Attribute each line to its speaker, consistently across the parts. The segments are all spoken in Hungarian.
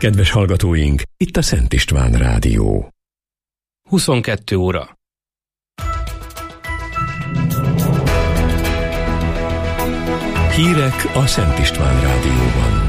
Speaker 1: Kedves hallgatóink, itt a Szent István Rádió.
Speaker 2: 22 óra.
Speaker 1: Hírek a Szent István Rádióban.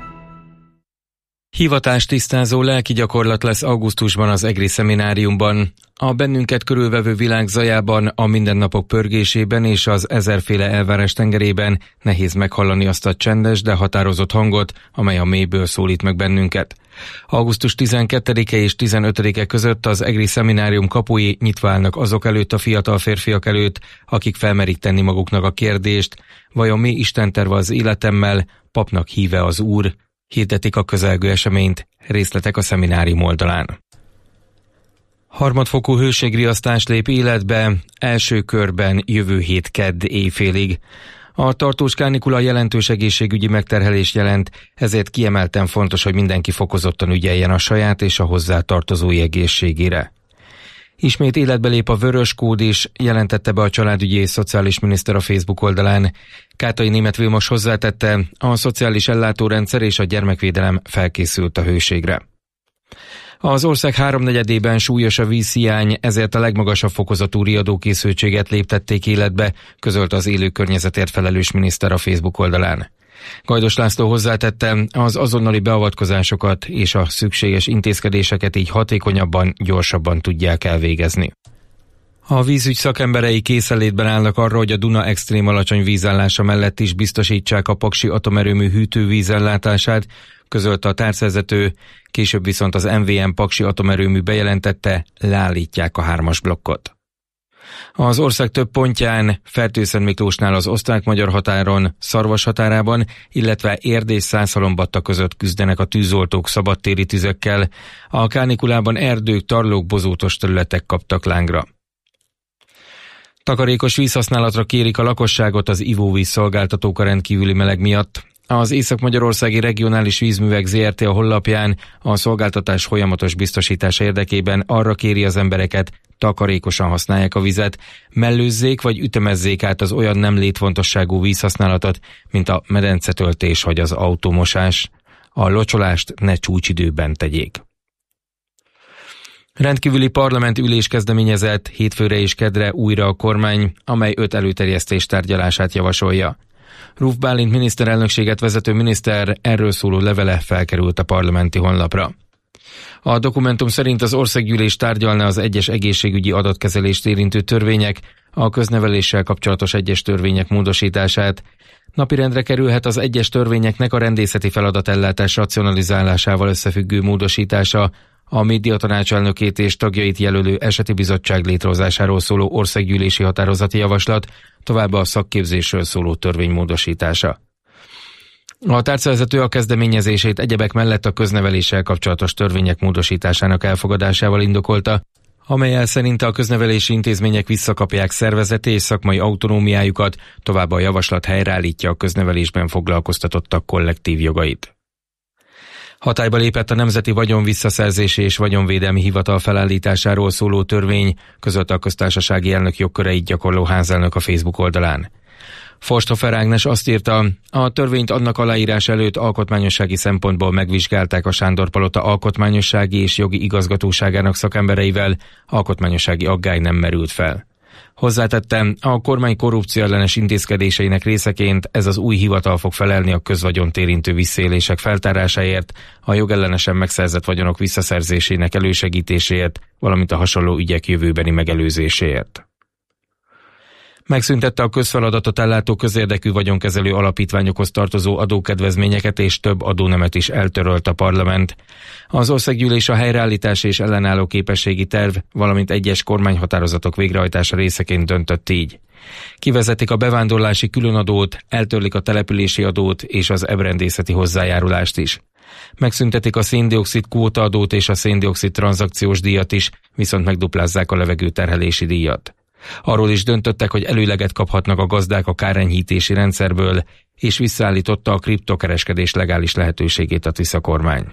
Speaker 2: Hivatástisztázó lelki gyakorlat lesz augusztusban az EGRI szemináriumban. A bennünket körülvevő világ zajában, a mindennapok pörgésében és az ezerféle elvárás tengerében nehéz meghallani azt a csendes, de határozott hangot, amely a mélyből szólít meg bennünket. Augusztus 12-e és 15-e között az EGRI szeminárium kapui nyitva állnak azok előtt a fiatal férfiak előtt, akik felmerik tenni maguknak a kérdést, vajon mi Isten terve az életemmel, papnak híve az Úr, hirdetik a közelgő eseményt, részletek a szeminárium oldalán. Harmadfokú hőségriasztás lép életbe, első körben jövő hét kedd éjfélig. A tartós kánikula jelentős egészségügyi megterhelést jelent, ezért kiemelten fontos, hogy mindenki fokozottan ügyeljen a saját és a hozzá tartozói egészségére. Ismét életbe lép a vörös kód is, jelentette be a családügyi és szociális miniszter a Facebook oldalán. Kátai Németh Vilmos hozzátette, a szociális ellátórendszer és a gyermekvédelem felkészült a hőségre. Az ország háromnegyedében súlyos a vízhiány, ezért a legmagasabb fokozatú riadókészültséget léptették életbe, közölte az élő környezetért felelős miniszter a Facebook oldalán. Gajdos László hozzátette, az azonnali beavatkozásokat és a szükséges intézkedéseket így hatékonyabban, gyorsabban tudják elvégezni. A vízügy szakemberei készenlétben állnak arra, hogy a Duna extrém alacsony vízállása mellett is biztosítsák a paksi atomerőmű hűtővízellátását, közölte a tárcvezető, később viszont az MVM paksi atomerőmű bejelentette, leállítják a 3-as blokkot. Az ország több pontján, Fertőszentmiklósnál az osztrák-magyar határon, Szarvas határában, illetve Érd és Szászhalombatta között küzdenek a tűzoltók szabadtéri tüzekkel, a kánikulában erdők, tarlók, bozótos területek kaptak lángra. Takarékos vízhasználatra kérik a lakosságot az ivóvíz szolgáltatók a rendkívüli meleg miatt. Az Észak-Magyarországi Regionális Vízművek Zrt. A honlapján a szolgáltatás folyamatos biztosítása érdekében arra kéri az embereket, takarékosan használják a vizet, mellőzzék vagy ütemezzék át az olyan nem létfontosságú vízhasználatot, mint a medencetöltés vagy az autómosás. A locsolást ne csúcsidőben tegyék. Rendkívüli parlament ülés kezdeményezett hétfőre és kedre újra a kormány, amely 5 előterjesztés tárgyalását javasolja. Ruf Bálint miniszterelnökséget vezető miniszter erről szóló levele felkerült a parlamenti honlapra. A dokumentum szerint az országgyűlés tárgyalna az egyes egészségügyi adatkezelést érintő törvények, a közneveléssel kapcsolatos egyes törvények módosítását. Napirendre kerülhet az egyes törvényeknek a rendészeti feladatellátás racionalizálásával összefüggő módosítása, a médiatanács elnökét és tagjait jelölő eseti bizottság létrehozásáról szóló országgyűlési határozati javaslat, továbbá a szakképzésről szóló törvény módosítása. A tárcavezető a kezdeményezését egyebek mellett a közneveléssel kapcsolatos törvények módosításának elfogadásával indokolta, amellyel szerinte a köznevelési intézmények visszakapják szervezeti és szakmai autonómiájukat, továbbá a javaslat helyreállítja a köznevelésben foglalkoztatottak kollektív jogait. Hatályba lépett a Nemzeti Vagyon Visszaszerzési és Vagyonvédelmi Hivatal felállításáról szóló törvény, közölte a köztársasági elnök jogköreit gyakorló házelnök a Facebook oldalán. Forsthofer Ágnes azt írta, a törvényt annak aláírás előtt alkotmányossági szempontból megvizsgálták a Sándor-palota alkotmányossági és jogi igazgatóságának szakembereivel, alkotmányossági aggály nem merült fel. Hozzátette, a kormány korrupcióellenes intézkedéseinek részeként ez az új hivatal fog felelni a közvagyont érintő visszaélések feltárásáért, a jogellenesen megszerzett vagyonok visszaszerzésének elősegítéséért, valamint a hasonló ügyek jövőbeni megelőzéséért. Megszüntette a közfeladatot ellátó közérdekű vagyonkezelő alapítványokhoz tartozó adókedvezményeket és több adónemet is eltörölt a parlament. Az országgyűlés a helyreállítás és ellenálló képességi terv, valamint egyes kormányhatározatok végrehajtása részeként döntött így. Kivezetik a bevándorlási különadót, eltörlik a települési adót és az ebrendészeti hozzájárulást is. Megszüntetik a széndioxid kvótaadót és a széndioxid tranzakciós díjat is, viszont megduplázzák a levegőterhelési díjat. Arról is döntöttek, hogy előleget kaphatnak a gazdák a kárenyhítési rendszerből, és visszaállította a kriptokereskedés legális lehetőségét a Tisza kormány.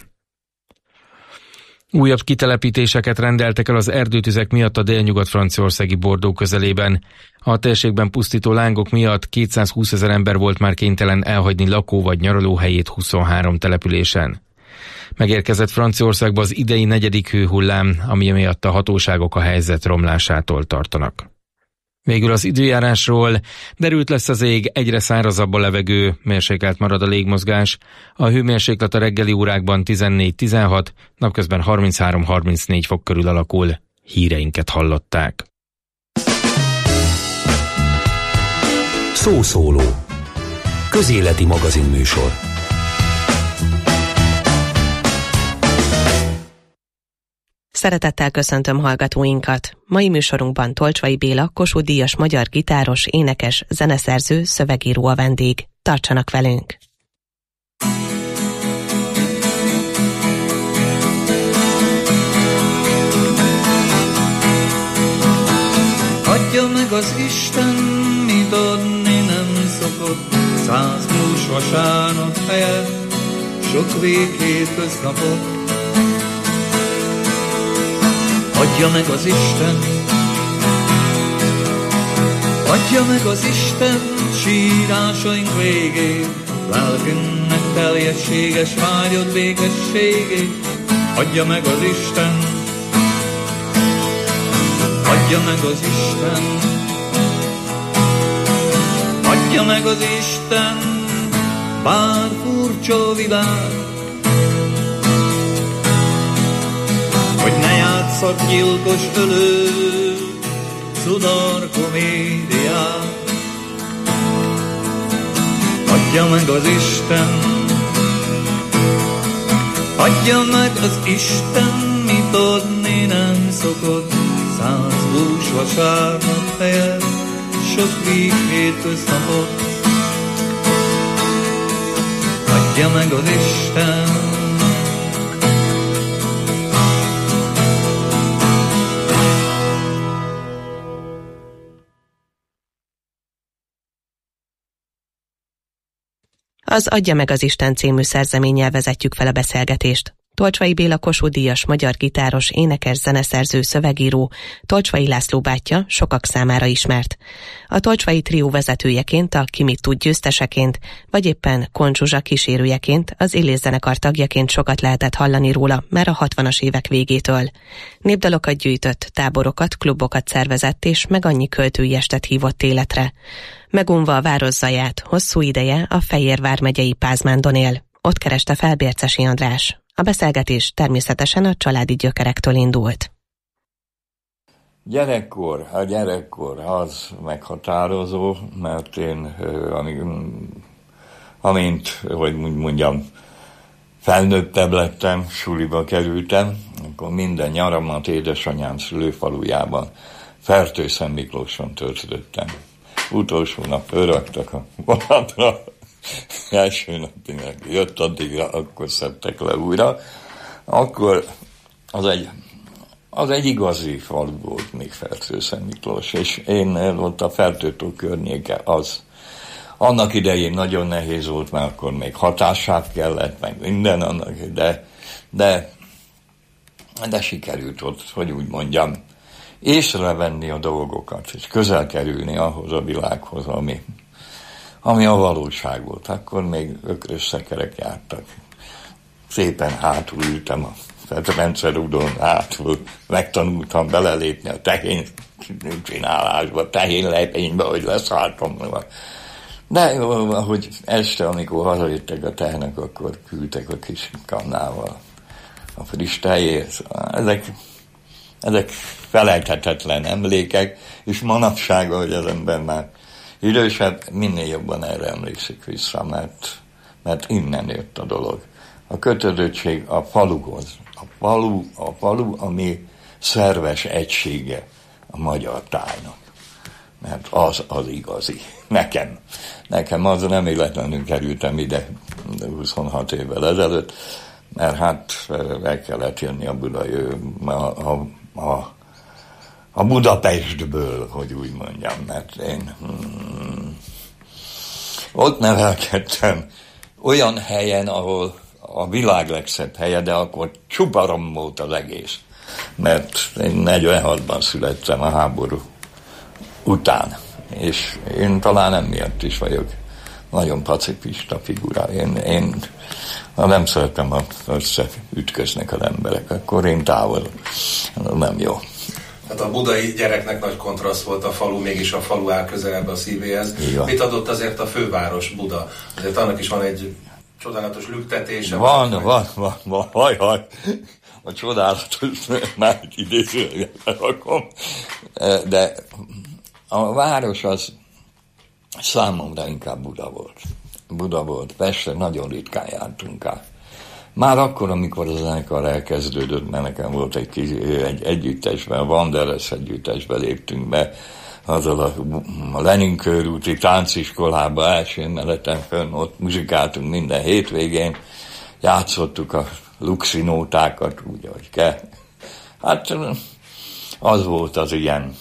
Speaker 2: Újabb kitelepítéseket rendeltek el az erdőtüzek miatt a délnyugat-franciaországi Bordeaux közelében. A térségben pusztító lángok miatt 220 000 ember volt már kénytelen elhagyni lakó- vagy nyaralóhelyét 23 településen. Megérkezett Franciaországba az idei 4. hőhullám, ami miatt a hatóságok a helyzet romlásától tartanak. Végül az időjárásról: derült lesz az ég, egyre szárazabb a levegő, mérsékelt marad a légmozgás, a hőmérséklet a reggeli órákban 14-16, napközben 33-34 fok körül alakul. Híreinket hallották.
Speaker 1: Szószóló. Közéleti magazinműsor.
Speaker 3: Szeretettel köszöntöm hallgatóinkat. Mai műsorunkban Tolcsvai Béla, Kossuth-díjas magyar gitáros, énekes, zeneszerző, szövegíró a vendég. Tartsanak velünk!
Speaker 4: Adja meg az Isten, mit adni nem szokott, 100 múlós vasárnap helyett, sok véghétköznapot. Adja meg az Isten, adja meg az Isten, sírásaink végét, lelkünknek teljességes vágyott békességét. Adja meg az Isten, adja meg az Isten, adja meg az Isten, bár furcsa világ, hogy ne játsszak gyilkos ölő, szudar komédiát. Adja meg az Isten, adja meg az Isten, mit adni nem szokott, 100 bús vasárnap helyett, sok hétköznapot. Adja meg az Isten,
Speaker 3: Az Adja meg az Isten című szerzeménnyel vezetjük fel a beszélgetést. Tolcsvai Béla, Kossuth-díjas magyar gitáros, énekes, zeneszerző, szövegíró, Tolcsvai László bátyja, sokak számára ismert. A Tolcsvai trió vezetőjeként, a Ki mit tud győzteseként, vagy éppen Kohn Zsuzsa kísérőjeként, az Illés zenekar tagjaként sokat lehetett hallani róla már a 60-as évek végétől. Népdalokat gyűjtött, táborokat, klubokat szervezett és meg annyi költői estet hívott életre. Megunva a város zaját, hosszú ideje a Fejér vármegyei Pázmándon él. Ott kereste fel Bércesi András. A beszélgetés természetesen a családi gyökerektől indult.
Speaker 5: A gyerekkor az meghatározó, mert én amint, hogy mondjam, felnőttebb lettem, suliba kerültem, akkor minden nyaramat édesanyám szülőfalujában, Fertőszent Miklóson töltöttem. Utolsó nap örögtek a vonatra, első napig jött addigra, akkor szedtek le újra. Akkor az egy igazi falu volt még Fertőszent Miklós, és én ott a Fertőtó környéke az. Annak idején nagyon nehéz volt, mert akkor még hatásság kellett, meg minden annak, de sikerült ott, hogy úgy mondjam, észrevenni a dolgokat, és közel kerülni ahhoz a világhoz, ami a valóság volt. Akkor még ökrös szekerek jártak. Szépen hátul ültem a rendszerúdon, hátul megtanultam belelépni a tehén csinálásba, tehén lepénybe, hogy leszálltam. De ahogy este, amikor hazajöttek a tehenek, akkor küldtek a kis kannával a friss tejért. Ezek felejthetetlen emlékek, és manapság, ahogy az ember már idősebb, minél jobban erre emlékszik vissza, mert innen jött a dolog. A kötődöttség a faluhoz. A falu, ami szerves egysége a magyar tájnak. Mert az igazi. Nekem az nem véletlenül kerültem ide 26 évvel ezelőtt, mert hát el kellett jönni a Budapestből, hogy úgy mondjam, mert én ott nevelkedtem olyan helyen, ahol a világ legszebb helye, de akkor csuparom volt az egész, mert én 46-ban születtem a háború után, és én talán emiatt is vagyok nagyon pacifista figura. Én nem szeretem, ha összeütköznek az emberek, akkor én távol, nem jó.
Speaker 6: Hát a budai gyereknek nagy kontraszt volt a falu, mégis a falu áll közelebb a szívéhez.
Speaker 5: Igen.
Speaker 6: Mit adott azért a főváros, Buda? Azért annak is van egy csodálatos lüktetése.
Speaker 5: Van. A csodálatos, már idézően rakom. De a város az számomra inkább Buda volt. Pestre nagyon ritkán jártunk át. Már akkor, amikor a zenekar elkezdődött, mert nekem volt egy együttesben, a Wanderers együttesben léptünk be, azzal a Lenin körúti tánciskolába első emeleten fönn, ott muzsikáltunk minden hétvégén, játszottuk a luxinótákat, úgy, ahogy kell. Hát az volt az ilyen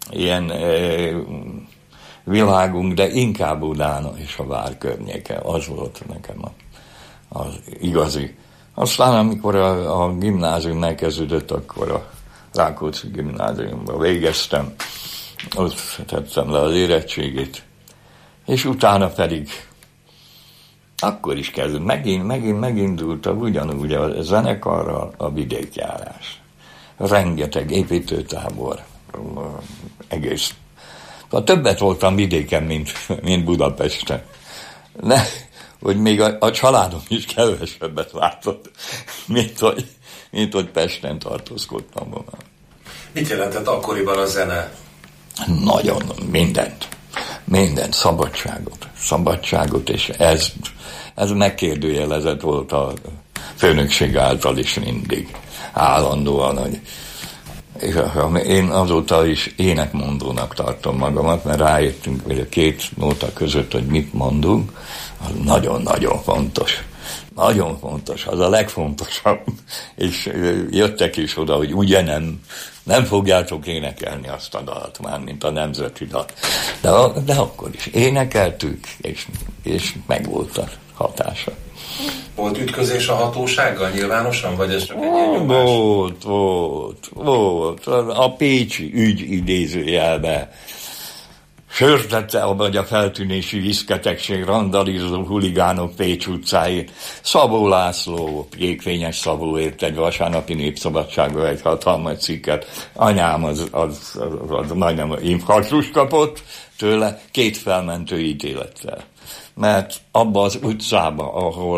Speaker 5: világunk, de inkább Budán és a vár környéke. Az volt nekem az igazi. Aztán, amikor a gimnázium megkezdődött, akkor a Rákóczi gimnáziumban végeztem, ott tettem le az érettségét, és utána pedig akkor is kezdődött, megindult ugyanúgy a zenekarral a vidékjárás. Rengeteg építőtábor, egész. Többet voltam vidéken, mint Budapesten. Hogy még a családom is kevesebbet látott, mint hogy Pesten tartózkodtam volna.
Speaker 6: Mit jelentett akkoriban a zene?
Speaker 5: Nagyon, mindent, szabadságot, és ez megkérdőjelezett volt a főnökség által is mindig, állandóan, hogy én azóta is énekmondónak tartom magamat, mert rájöttünk, hogy a két nóta között, hogy mit mondunk, az nagyon-nagyon fontos. Nagyon fontos, az a legfontosabb. És jöttek is oda, hogy ugye nem fogjátok énekelni azt a dalt már, mint a nemzeti dalt. De akkor is énekeltük, és megvolt a hatása.
Speaker 6: Volt ütközés a hatósággal nyilvánosan, vagy ez csak egy ilyen nyomás?
Speaker 5: Volt. A pécsi ügy idézőjelbe sördette vagy a feltűnési viszketegség, randalizó huligánok Pécs utcáin. Szabó László, jégfényes Szabó írt egy vasárnapi Népszabadságban egy hatalmas cikket. Anyám az majdnem infarktust kapott tőle 2 felmentő ítélettel. Mert abban az utcában,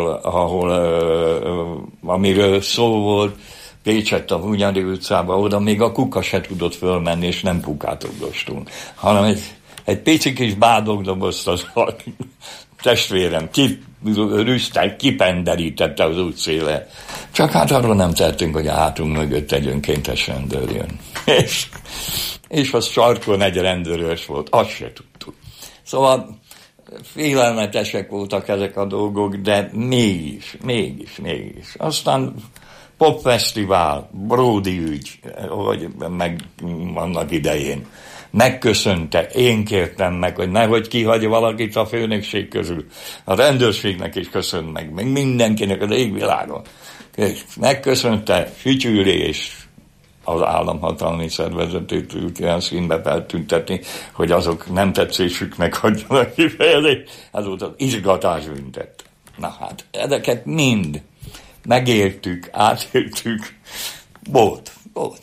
Speaker 5: amiről szó volt, Pécsett a Hunyadi utcában, oda még a kuka se tudott fölmenni, és nem kukátogdostunk, hanem egy pici kis bádogdobozt az a testvérem kipenderítette az útszéle. Csak hát arról nem tettünk, hogy a hátunk mögött egy önkéntes rendőr jön. És az sarkon egy rendőrös volt, azt se tudtuk. Szóval félelmetesek voltak ezek a dolgok, de mégis. Aztán popfesztivál, Bródi ügy, hogy meg annak idején megköszönte, én kértem meg, hogy nehogy kihagyja valakit a főnökség közül. A rendőrségnek is köszönt meg mindenkinek az égvilágon. Megköszönte Fütyűrés, az államhatalmi szervezetét olyan színbe feltüntetni, hogy azok nem tetszésüknek hagyjanak kifejezést. Ez volt az izgatásbüntet. Na hát, ezeket mind megértük, átéltük. Volt.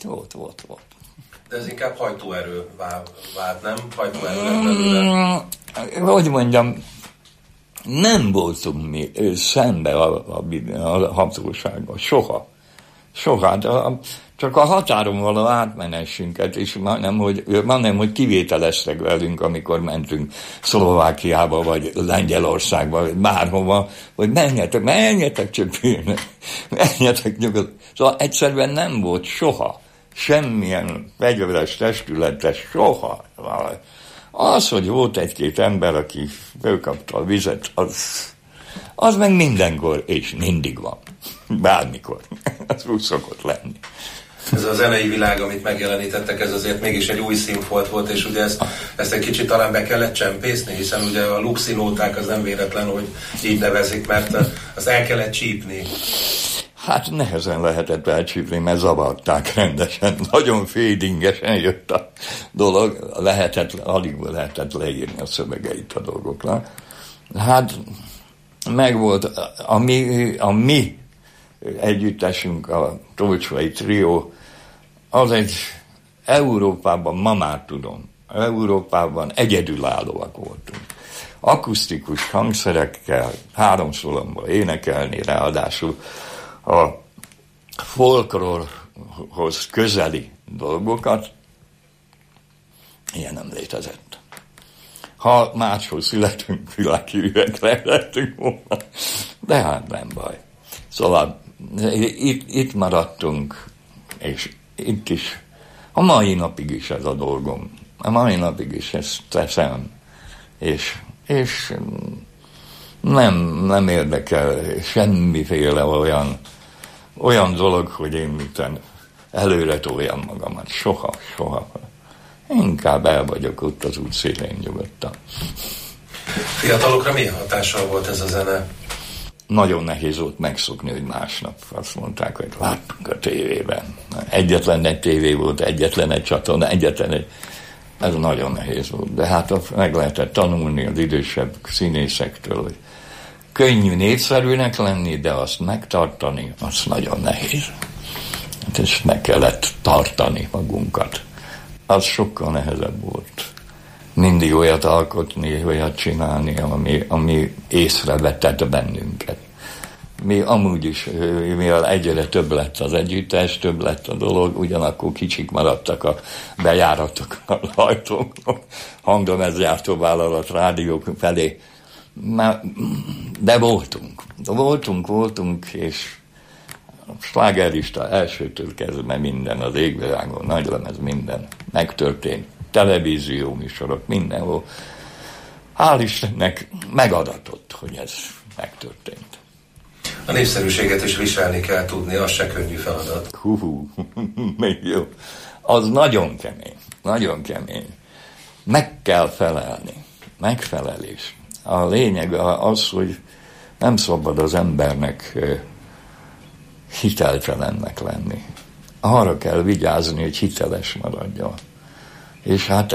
Speaker 6: De ez inkább hajtóerő vált, nem? Hajtóerő lett belőle.
Speaker 5: Hogy mondjam, nem voltunk mi szembe a hatósággal. Soha. Csak a határon való átmenésünket, és majdnem, hogy kivételeztek velünk, amikor mentünk Szlovákiába, vagy Lengyelországba, vagy bárhova, hogy menjetek csak menjetek nyugodtan. Szóval egyszerűen nem volt soha semmilyen fegyveres testületes, soha. Az, hogy volt egy-két ember, aki fölkapta a vizet, az meg mindenkor, és mindig van. Bármikor. Ez úgy szokott lenni.
Speaker 6: Ez a zenei világ, amit megjelenítettek, ez azért mégis egy új színfolt volt, és ugye ezt egy kicsit talán be kellett csempészni, hiszen ugye a luxinóták az nem véletlen, hogy így nevezik, mert azt el kellett csípni.
Speaker 5: Hát nehezen lehetett elcsípni, mert zavarták rendesen. Nagyon fadingesen jött a dolog, alig lehetett leírni a szövegeit a dolgoknak. Hát megvolt a mi együttesünk, a Tolcsvai Trió, az egy Európában, ma már tudom, Európában egyedülállóak voltunk. Akusztikus hangszerekkel, 3 szólamból énekelni, ráadásul a folklórhoz közeli dolgokat, ilyen nem létezett. Ha máshol születünk, világhírűek lehetünk volna, de hát nem baj. Szóval itt maradtunk, és itt is, a mai napig is ez a dolgom. A mai napig is ezt teszem, és nem érdekel semmiféle olyan dolog, hogy én miten előre toljam magamat. Soha. Inkább el vagyok ott az út szélén nyugodtan.
Speaker 6: Fiatalokra milyen hatással volt ez a zene?
Speaker 5: Nagyon nehéz volt megszokni, hogy másnap azt mondták, hogy láttunk a tévében. Egyetlen egy tévé volt, egyetlen egy csatorna, ez nagyon nehéz volt. De hát meg lehetett tanulni az idősebb színészektől, hogy könnyű népszerűnek lenni, de azt megtartani, az nagyon nehéz. Hát ezt meg kellett tartani magunkat. Az sokkal nehezebb volt. Mindig olyat alkotni, olyat csinálni, ami észrevetett bennünket. Mi amúgy is, mivel egyre több lett az együttes, több lett a dolog, ugyanakkor kicsik maradtak a bejáratok, a ajtók, hanglemezgyártó vállalat, rádiók felé. De voltunk, és a slágerlista elsőtől kezdve minden, az égvilágon, nagylemez, minden megtörtént. Televízió műsorok, mindenhol. Hál' Istennek megadatott, hogy ez megtörtént.
Speaker 6: A népszerűséget is viselni kell tudni, az se könnyű feladat.
Speaker 5: Még jó. Az nagyon kemény. Meg kell felelni. Megfelelés. A lényeg az, hogy nem szabad az embernek hiteltelennek lenni. Arra kell vigyázni, hogy hiteles maradjon. És hát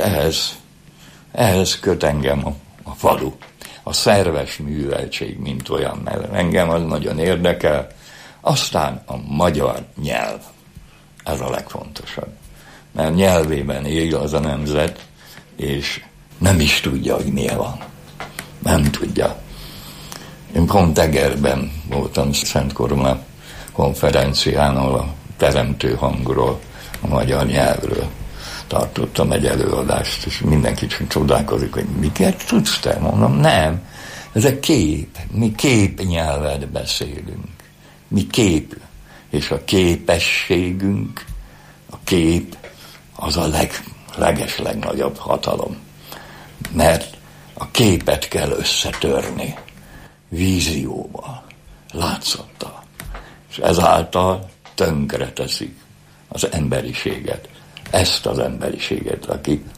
Speaker 5: ehhez köt engem a falu. A szerves műveltség, mint olyan, mert engem az nagyon érdekel. Aztán a magyar nyelv. Ez a legfontosabb. Mert nyelvében él az a nemzet, és nem is tudja, hogy milyen van. Nem tudja. Én pont Egerben voltam Szent Korona konferencián, ahol a teremtő hangról, a magyar nyelvről tartottam egy előadást, és mindenki csak csodálkozik, hogy miket tudsz te? Mondom, nem. Ez a kép. Mi képnyelvet beszélünk. Mi kép. És a képességünk, a kép az a legnagyobb hatalom. Mert a képet kell összetörni vízióval, látszattal. És ezáltal tönkre teszik az emberiséget. Ezt az emberiséget,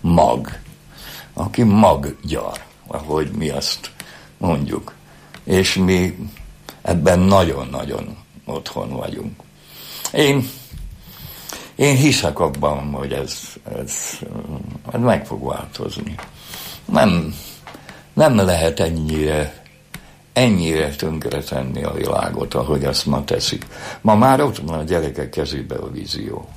Speaker 5: aki maggyar, ahogy mi azt mondjuk. És mi ebben nagyon-nagyon otthon vagyunk. Én hiszek abban, hogy ez meg fog változni. Nem lehet ennyire tönkretenni a világot, ahogy azt ma teszik. Ma már ott van a gyerekek kezébe a vízió.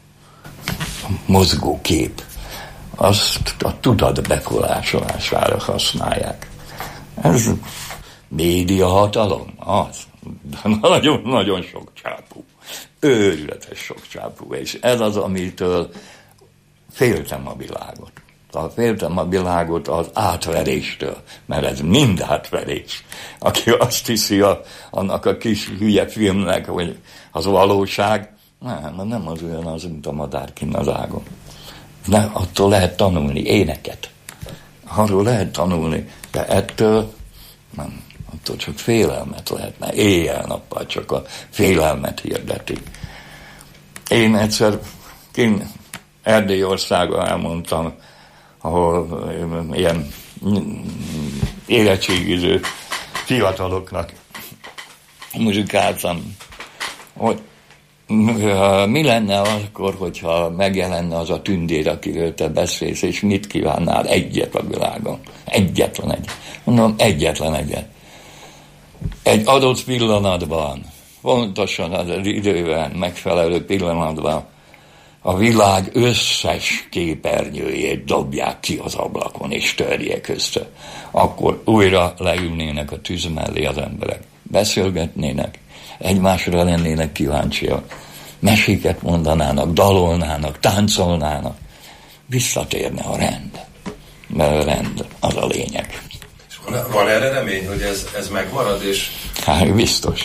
Speaker 5: Mozgókép, azt a tudat befolyásolására használják. Ez média hatalom, az. Nagyon-nagyon sok csápú. Őrületes sok csápú. És ez az, amitől féltem a világot. Féltem a világot az átveréstől, mert ez mind átverés. Aki azt hiszi annak a kis hülye filmnek, hogy az valóság, nem az olyan az, mint a madár kinn az ágon. Attól lehet tanulni éneket. Arról lehet tanulni, de ettől nem. Attól csak félelmet lehet, mert éjjel-nappal csak a félelmet hirdeti. Én egyszer Erdélyországon elmondtam, ahol ilyen érettségiző fiataloknak muzsikáltam, hogy mi lenne akkor, hogyha megjelenne az a tündér, akiről te beszélsz, és mit kívánnál? Egyet a világon. Egyetlen egyet. Mondom, egyetlen egyet. Egy adott pillanatban, pontosan az időben, megfelelő pillanatban a világ összes képernyőjét dobják ki az ablakon, és törjék össze. Akkor újra leülnének a tűz mellé az emberek. Beszélgetnének, egymásra lennének kíváncsiak, meséket mondanának, dalolnának, táncolnának. Visszatérne a rend. Mert a rend az a lényeg.
Speaker 6: Van erre remény, hogy ez megmarad? És...
Speaker 5: Hát biztos.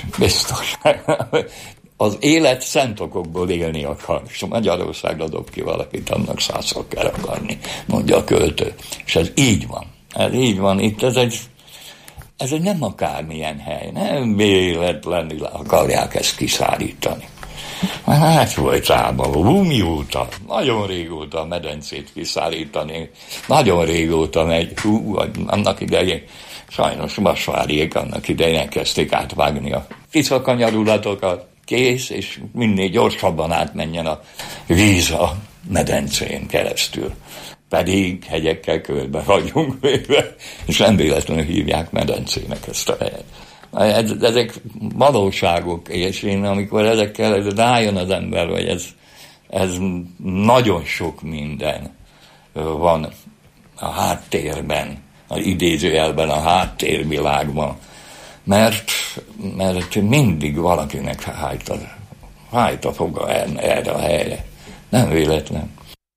Speaker 5: Az élet szent okokból élni akar. És Magyarországra dob ki valakit, annak 100-szor kell akarni, mondja a költő. És ez így van. Ez így van. Itt ez egy nem akármilyen hely. Nem véletlenül akarják ezt kiszárítani. Hát folytában, mióta, nagyon régóta a medencét kiszárítani, nagyon régóta megy, annak idején, sajnos Vasváriék annak idején elkezdték átvágni a tiszakanyarulatokat, kész, és minél gyorsabban átmenjen a víz a medencén keresztül. Pedig hegyekkel körbe vagyunk véve, és nem véletlenül hívják medencének ezt a helyet. Ezek valóságok, és én amikor ezekkel rájön az ember, hogy ez nagyon sok minden van a háttérben, az idézőjelben, a háttérvilágban, mert mindig valakinek hájt a foga erre a helyre. Nem véletlen.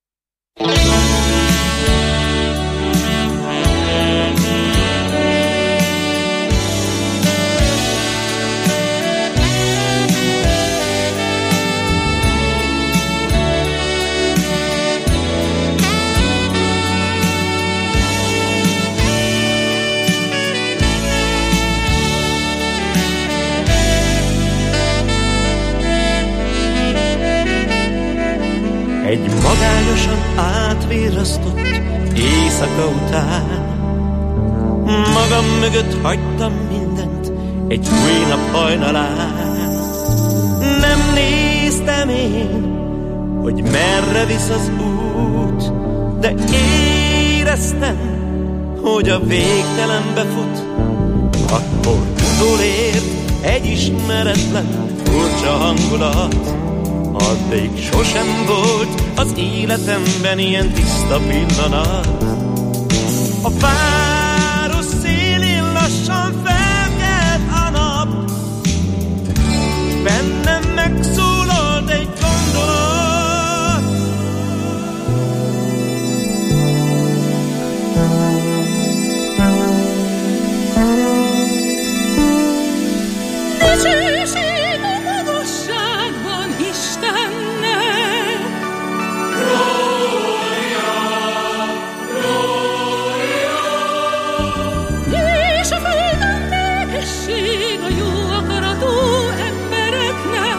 Speaker 7: Egy magányosan átvirrasztott éjszaka után magam mögött hagytam mindent egy új nap hajnalán. Nem néztem én, hogy merre visz az út, de éreztem, hogy a végtelenbe fut. Akkor utolért egy ismeretlen furcsa hangulat. Addig sosem volt az életemben ilyen tiszta pillanat. A város szélén lassan felkelt a nap, bennem megszólalt egy gondolat.
Speaker 8: Dicsőség a magasságban Istennek, és a földön békesség a jó akaratú embereknek.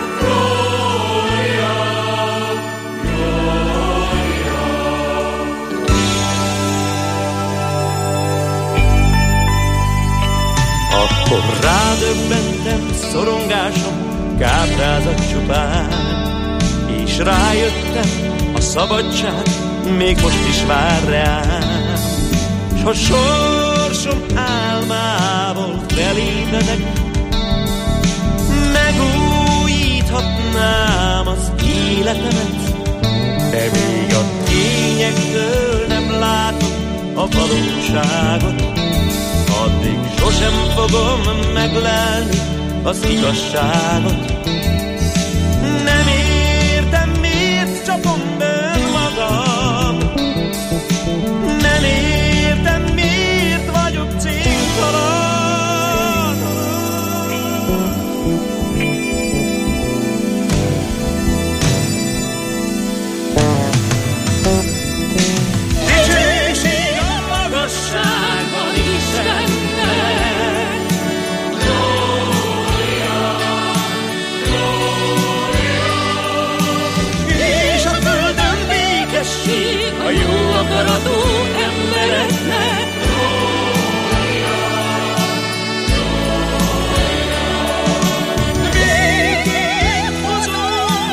Speaker 7: Akkor rádöbbentem szorongásom káprázat csupán, és rájöttem, a szabadság még most is vár rám. S ha sorsom álmából felébredek, megújíthatnám az életemet, de még a tényektől nem látom a valóságot. Addig sosem fogom meglelni az igazságot. Nem értem, miért csapom be magam. Nem értem, miért vagyok céltalan. Dicsőség a magasságban Istennek. A jó akaratú embereknek. Végét hozó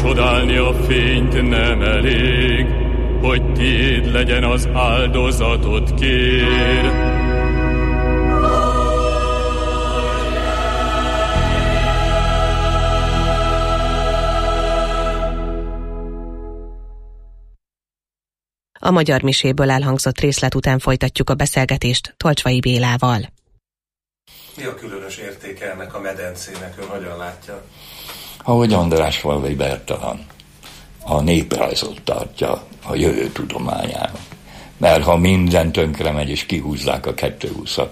Speaker 9: csodálni a fényt nem elég, hogy tiéd legyen az áldozatot kér.
Speaker 3: A magyar miséből elhangzott részlet után folytatjuk a beszélgetést Tolcsvai Bélával.
Speaker 6: Mi a különös értéke ennek a medencének, ön hogyan látja?
Speaker 5: Ahogy András Falvai Bertalan a néprajzot tartja a jövő tudományának. Mert ha minden tönkre megy, és kihúzzák a 220-at,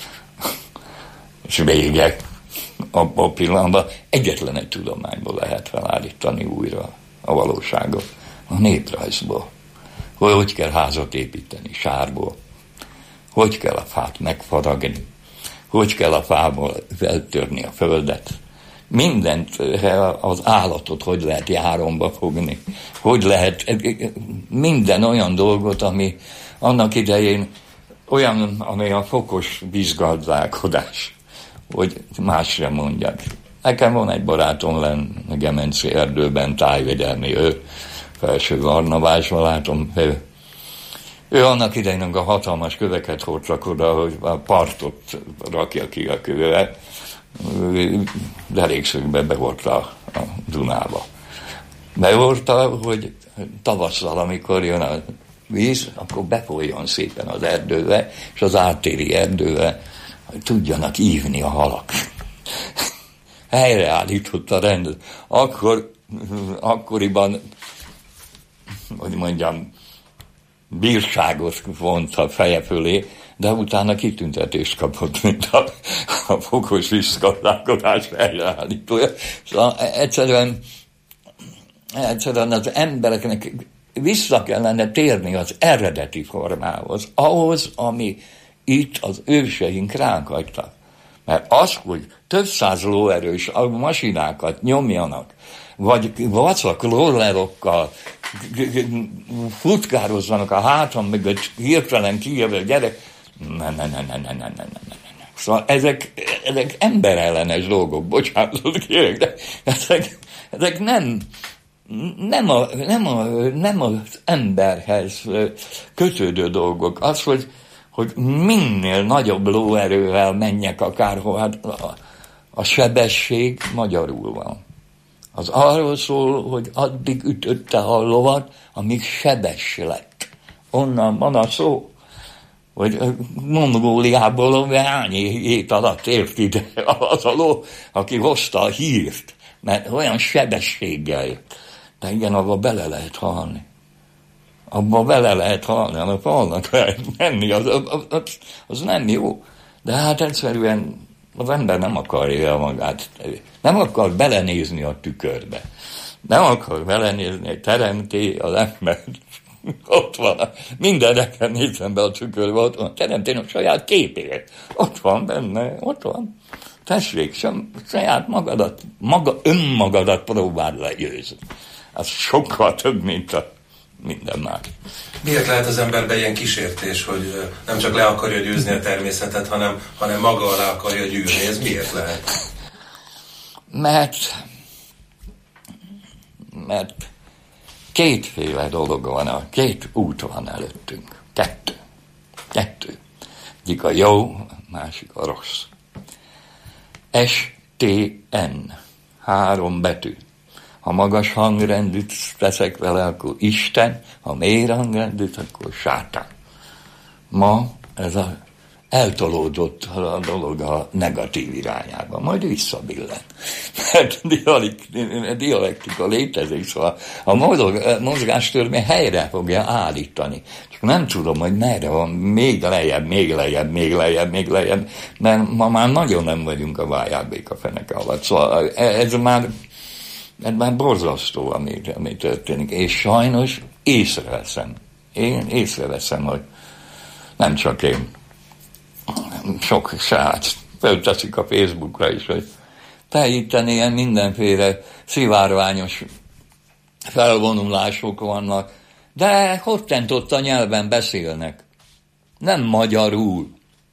Speaker 5: és vége, abban a pillanatban egyetlen egy tudományból lehet felállítani újra a valóságot. A néprajzból. Hogy kell házat építeni sárból, hogy kell a fát megfaragni, hogy kell a fából feltörni a földet, mindent, az állatot hogy lehet járomba fogni, hogy lehet minden olyan dolgot, ami annak idején olyan, amely a fokos vízgazdálkodás, hogy másra mondják. Nekem van egy barátom lenn a Gemenci erdőben, tájvédelmi, ő Felső Varnavásban látom, ő annak idején a hatalmas köveket hordtak oda, hogy a partot rakja ki a kővel, derékszögbe behordta a Dunába. Behordta, hogy tavasszal, amikor jön a víz, akkor befolyjon szépen az erdőbe, és az ártéri erdőbe, hogy tudjanak ívni a halak. Helyreállított a rend. Akkoriban, hogy mondjam, bírságot vont a feje fölé, de utána kitüntetést kapott, mint a fokos vízgazdálkodás helyreállítója. Szóval egyszerűen az embereknek vissza kellene térni az eredeti formához, ahhoz, ami itt az őseink ránk hagytak. Mert az, hogy több száz lóerős masinákat nyomjanak, vagy vacak rollerokkal futkározzanak a hátam mögött hirtelen kijövő gyerek, ne. Szóval ezek emberellenes dolgok, bocsánatot kérek, de ezek nem az emberhez kötődő dolgok. Az, hogy minél nagyobb lóerővel menjek akárhol, a sebesség magyarul van. Az arról szól, hogy addig ütötte a lovat, amíg sebes lett. Onnan van a szó, hogy Mongóliából hány hét alatt ért ide az a ló, aki hozta a hírt, mert olyan sebességgel jött. De igen, abba bele lehet halni. A falnak lehet menni, az nem jó. De hát egyszerűen az ember nem akarja magát, nem akar belenézni a tükörbe. Nem akar belenézni, hogy teremti az ember. Ott van, mindeneken nézem be a tükörbe, ott van, teremti a saját képét. Ott van benne, ott van. Tessék, saját önmagadat próbáld legyőzni. Az sokkal több, mint a minden más.
Speaker 6: Miért lehet az emberben ilyen kísértés, hogy nem csak le akarja győzni a természetet, hanem maga alá akarja gyűrni? Ez miért lehet?
Speaker 5: Mert kétféle dolog van, két út van előttünk. Kettő. Egyik a jó, másik a rossz. STN. 3 betű. Ha magas hangrendűt teszek vele, akkor Isten, ha mély hangrendűt, akkor sátán. Ma ez eltolódott a dolog a negatív irányába, majd visszabillen. Mert dialektika létezik, szóval a mozgástörvény helyre fogja állítani. Csak nem tudom, hogy merre van, még lejjebb, mert ma már nagyon nem vagyunk a vájárbéka feneke alatt. Szóval ez már borzasztó, ami történik. És sajnos én észreveszem, hogy nem csak én, sok srác fölteszik a Facebookra is, hogy te itten ilyen mindenféle szivárványos felvonulások vannak, de hottent a nyelven beszélnek. Nem magyarul.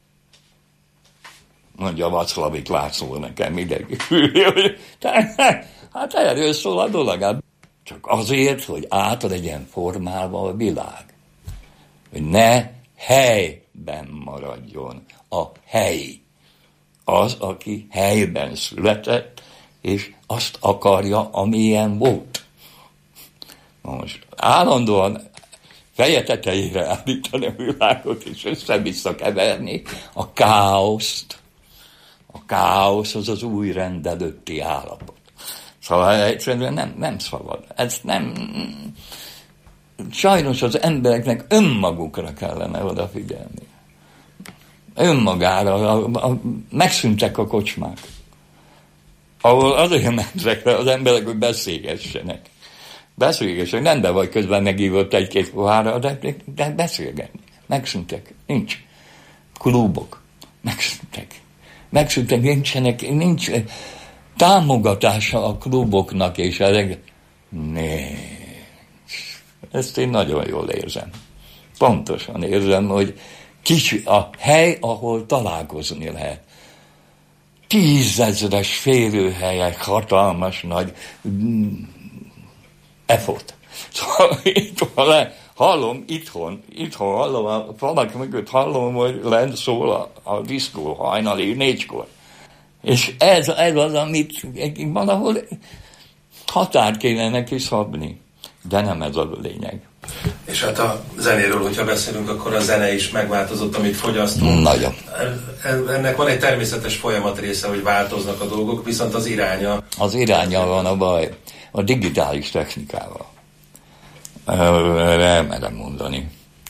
Speaker 5: Mondja Vaclavik László nekem ideig. Hát erről szól a dolog. Csak azért, hogy át legyen formálva a világ. Hogy ne helyben maradjon a helyi. Az, aki helyben született, és azt akarja, amilyen volt. Most állandóan feje tetejére állítani a világot, és össze-vissza keverni a káoszt. A káosz az az új rend előtti állapot. Szóval egyszerűen nem szabad. Ez nem... Sajnos az embereknek önmagukra kellene odafigyelni. Önmagára. Megszűntek a kocsmák. Ahol azért mentek az emberek, hogy beszélgessenek. Nem, de vagy közben megívott egy-két pohárra, de beszélgetni. Megszűntek. Nincs. Klubok. Megszűntek. Nincs támogatása a kluboknak, és nincs. Ezt én nagyon jól érzem. Pontosan érzem, hogy kicsi a hely, ahol találkozni lehet. 10 000-es férőhelyek, hatalmas nagy effort. Szóval hallom itthon hallom, a falak mögött hallom, hogy lent szól a diszkó hajnali 4-kor. És ez az, amit valahol határt kéne neki szabni. De nem ez a lényeg.
Speaker 6: És hát a zenéről, hogyha beszélünk, akkor a zene is megváltozott, amit fogyasztunk.
Speaker 5: Nagyon.
Speaker 6: Ennek van egy természetes folyamat része, hogy változnak a dolgok, viszont az iránya... Az
Speaker 5: iránya van a baj. A digitális technikával. Elmerem mondani.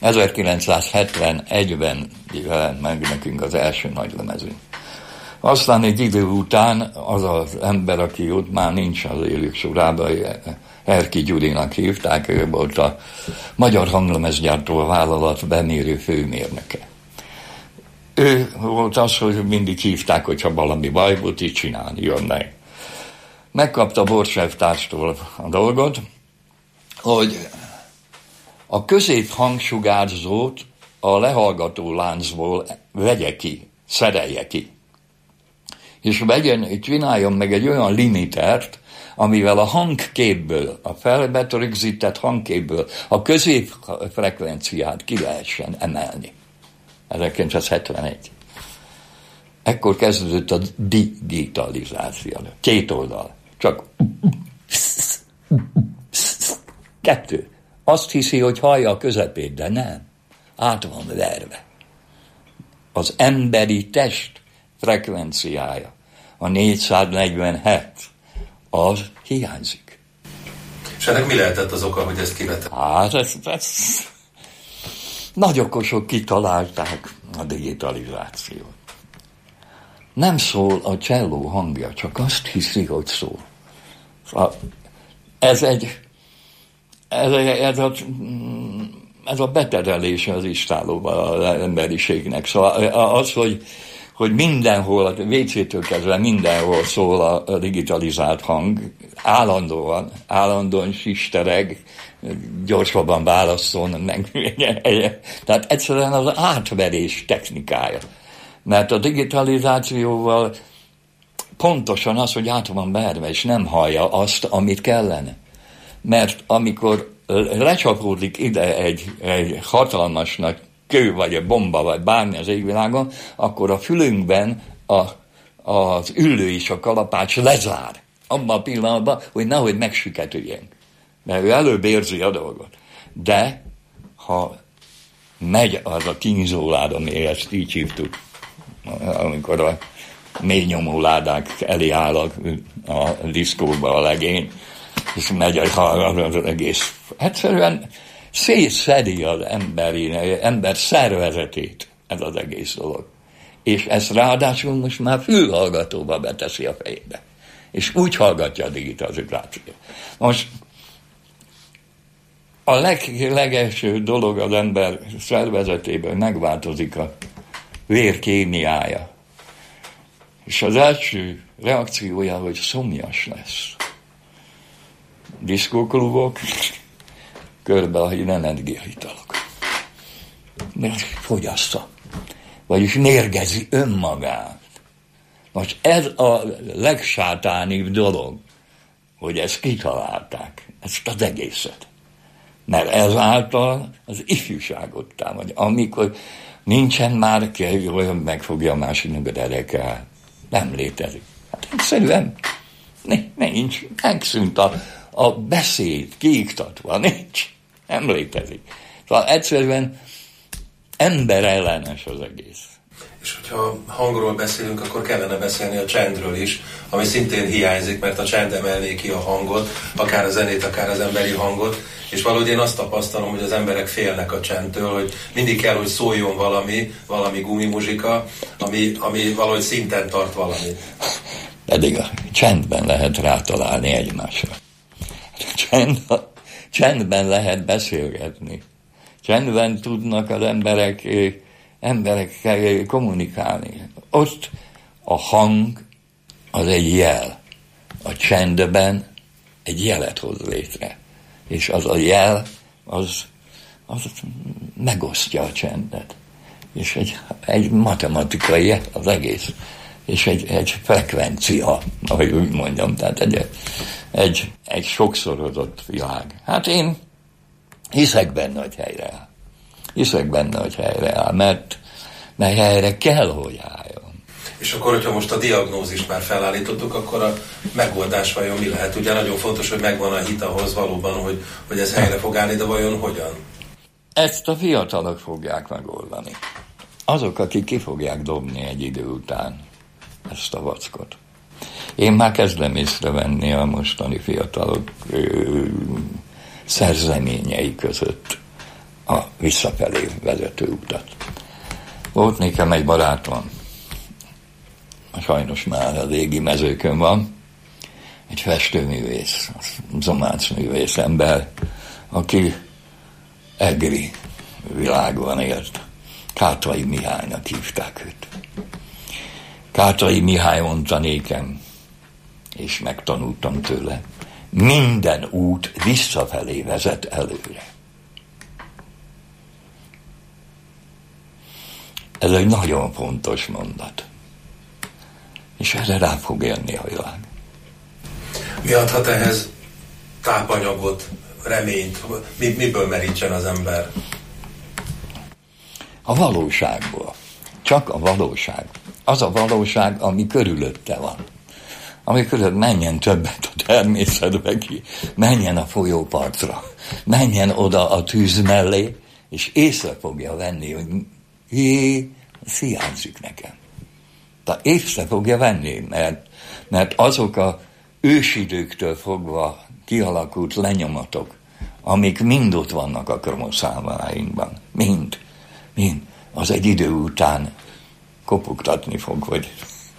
Speaker 5: 1971-ben jelent meg nekünk az első nagylemezünk. Aztán egy idő után az az ember, aki ott már nincs az élők sorában, Erki Gyurinak hívták, ő volt a Magyar Hanglemezgyártó Vállalat bemérő főmérnöke. Ő volt az, hogy mindig hívták, hogyha valami baj volt, így csinálni, jönnek. Megkapta Borsev társtól a dolgot, hogy a középhangsugázót a lehallgató láncból vegye ki, szerelje ki. És csináljon meg egy olyan limitert, amivel a hangképből, a felvett rögzített hangképből a középfrekvenciát ki lehessen emelni. 1971. Ekkor kezdődött a digitalizáció. 2 oldal. Csak 2. Azt hiszi, hogy hallja a közepét, de nem. Át van verve. Az emberi test frekvenciája, a 447, az hiányzik.
Speaker 6: És ennek mi lehetett az oka, hogy ezt kivetett?
Speaker 5: Hát ezt nagy okosok kitalálták a digitalizációt. Nem szól a cselló hangja, csak azt hiszi, hogy szól. Ez a beterelése az istálóban az emberiségnek. Szóval az, hogy mindenhol, a WC-től kezdve mindenhol szól a digitalizált hang, állandóan sistereg, gyorsabban válasszon, meg. Tehát egyszerűen az átverés technikája. Mert a digitalizációval pontosan az, hogy át van verve, és nem hallja azt, amit kellene. Mert amikor lecsapódik ide egy hatalmas nagy kő, vagy egy bomba, vagy bármi az égvilágon, akkor a fülünkben az üllő és a kalapács lezár. Abban a pillanatban, hogy nehogy megsüketüljünk. Mert ő előbb érzi a dolgot. De ha megy az a kínzóláda, ami ezt így hívtuk, amikor a mély nyomó ládák elé áll a diszkóba a legény, és megy az egész. Egyszerűen szétszedi az ember szervezetét ez az egész dolog. És ezt ráadásul most már fülhallgatóba beteszi a fejébe. És úgy hallgatja a digitalizációt. Most a legelső dolog az ember szervezetében, megváltozik a vérkémiája. És az első reakciója, hogy szomjas lesz. Diszkóklubok, körbe a energiaitalok. Mert fogyassza. Vagyis mérgezi önmagát. Most ez a legsátánibb dolog, hogy ezt kitalálták, ezt az egészet. Mert ezáltal az ifjúságot támadja. Amikor nincsen már, olyan megfogja a másiknak a derekát. Nem létezik. Hát egyszerűen nincs. Megszűnt a beszéd, kiiktatva, nincs. Nem létezik. Szóval egyszerűen emberellenes az egész.
Speaker 6: És hogyha hangról beszélünk, akkor kellene beszélni a csendről is, ami szintén hiányzik, mert a csend emelné ki a hangot, akár a zenét, akár az emberi hangot, és valahogy én azt tapasztalom, hogy az emberek félnek a csendtől, hogy mindig kell, hogy szóljon valami gumimuzsika, ami valahogy szinten tart valamit.
Speaker 5: Pedig a csendben lehet rátalálni egymásra. Csendben lehet beszélgetni. Csendben tudnak az emberek kommunikálni. Ott a hang az egy jel. A csendben egy jelet hoz létre. És az a jel, az megosztja a csendet. És egy matematikai jel az egész. És egy frekvencia, ahogy úgy mondjam. Tehát egy sokszorozott világ. Hát én hiszek benne, hogy helyreáll. Mert helyre kell, hogy álljon.
Speaker 6: És akkor, hogyha most a diagnózist már felállítottuk, akkor a megoldás vajon mi lehet? Ugye nagyon fontos, hogy megvan a hit ahhoz valóban, hogy ez helyre fog állni, de vajon hogyan?
Speaker 5: Ezt a fiatalok fogják megoldani. Azok, akik ki fogják dobni egy idő után ezt a vackot. Én már kezdem észrevenni a mostani fiatalok szerzeményei között a visszafelé vezető utat. Volt nekem egy barátom, sajnos már az égi mezőkön van, egy festőművész, zománcművész ember, aki egri világban élt. Kátrai Mihálynak hívták őt. Kátrai Mihály mondta nékem, és megtanultam tőle, minden út visszafelé vezet előre. Ez egy nagyon fontos mondat. És erre rá fog jönni a világ.
Speaker 6: Mi adhat ehhez tápanyagot, reményt? Miből merítsen az ember?
Speaker 5: A valóságból. Csak a valóság. Az a valóság, ami körülötte van. Ami körülött menjen többet a természetbe ki, menjen a folyópartra, menjen oda a tűz mellé, és észre fogja venni, hogy ez hiányzik nekem. Tehát észre fogja venni, mert azok a ősidőktől fogva kialakult lenyomatok, amik mind ott vannak a kromoszámáinkban, mind, az egy idő után kopogtatni fog, hogy